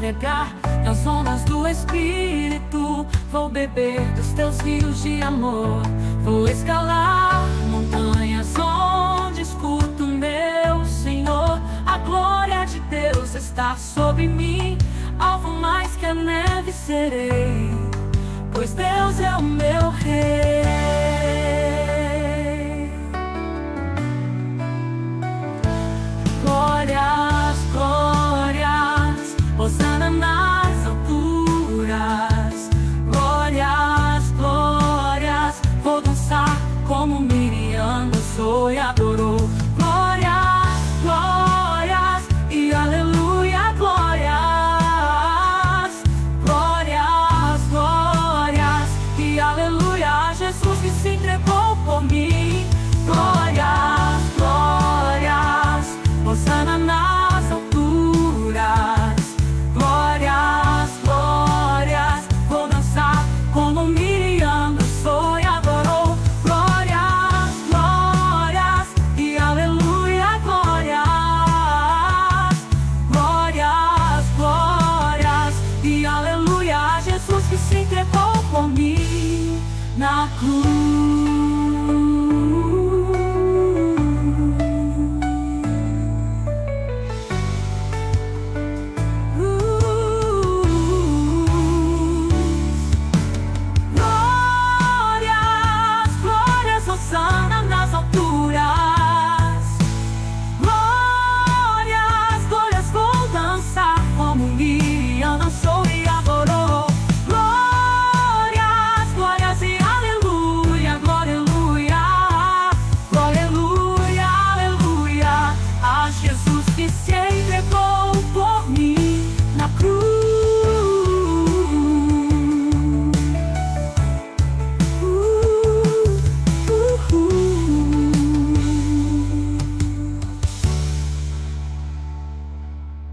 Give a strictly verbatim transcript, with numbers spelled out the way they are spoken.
navegar nas ondas do Espírito. Vou beber dos teus rios de amor. Vou escalar montanhas onde escuto meu Senhor. A glória de Deus está sobre mim. Alvo mais que a neve serei, pois Deus é o meu Rei. Glórias, glórias, hosana nas alturas. Glórias, glórias, vou dançar como Miriam dançou e adorou. Glórias, glórias e aleluia, glórias. Glórias, glórias e aleluia, Jesus que se entregou por mim. Glórias, glórias, hosana nas alturas. Glórias, glórias, vou dançar como Miriam dançou e adorou. Glórias, glórias e aleluia, glórias. Glórias, glórias e aleluia, Jesus que se entregou por mim na cruz.